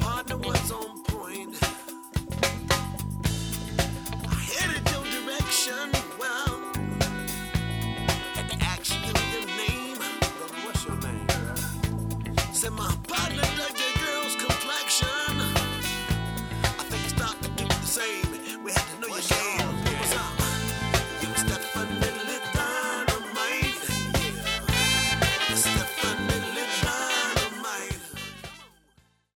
partner was on point. I headed your direction. Well, had to ask you your name. Brother, what's your name, girl? Said my partner dug